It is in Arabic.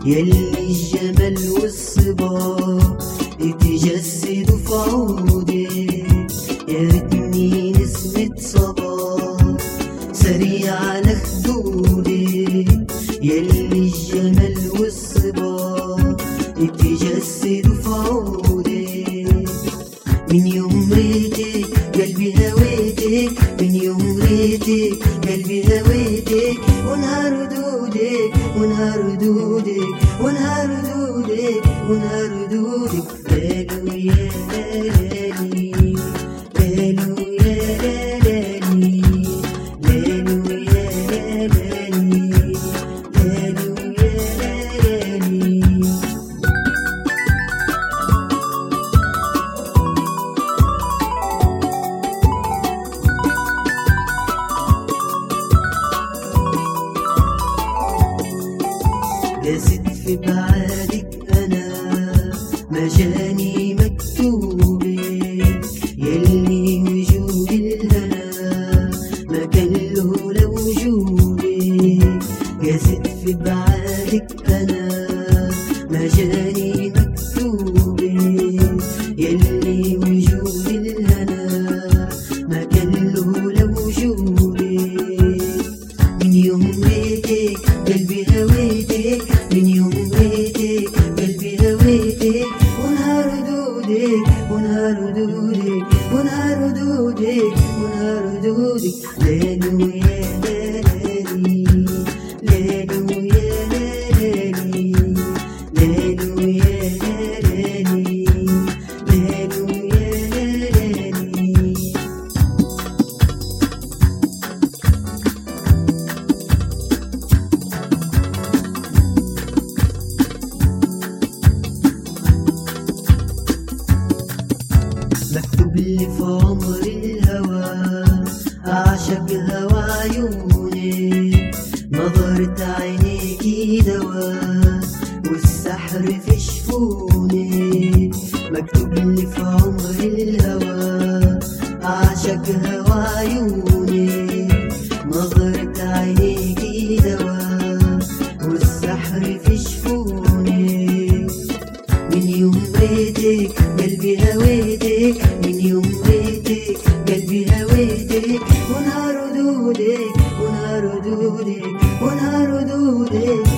يلي الجمال والصبا اتجسدوا في عودك، يا ريتني نسمة صبا سريع على خدودك. يلي الجمال والصبا اتجسدوا في عودك، من يوم ريتك قلبي هويتك، من يوم ريتك قلبي هويتك، ونهار دودك ونهار دودك ونهار دودك ونهار دودك. لالو يا لالي لالو يا لالي لالو يا لالي لالو يا لالي. قاست في بعادك أنا ما جاني مكتوبك، يلي وجود الهنا ما كان له لوجودك. قاست في بعادك أنا ما جاني مكتوبك، يلي وجود الهنا ما كان له لوجودك. من يوم ريتك قلبي هويتك، من يوم ريتك قلبي هويتك، ونهار دودك ونهار دودك ونهار دودك ونهار دودك. لالو يا لالي لالو يا لالي لالو يا لالي لالو يا لالي. مكتوب لي في عمر الهوى أعشق هوى عيونك، نظرة عينيكي دواء والسحر في شفونك. مكتوب لي في عمر الهوى أعشق هوى عيونك، نظرة عينيكي دواء والسحر في شفونك. من يوم ريتك قلبي هويتك، من يوم ريتك قلبي هويتك، ونهار دودك ونهار دودك ونهار دودك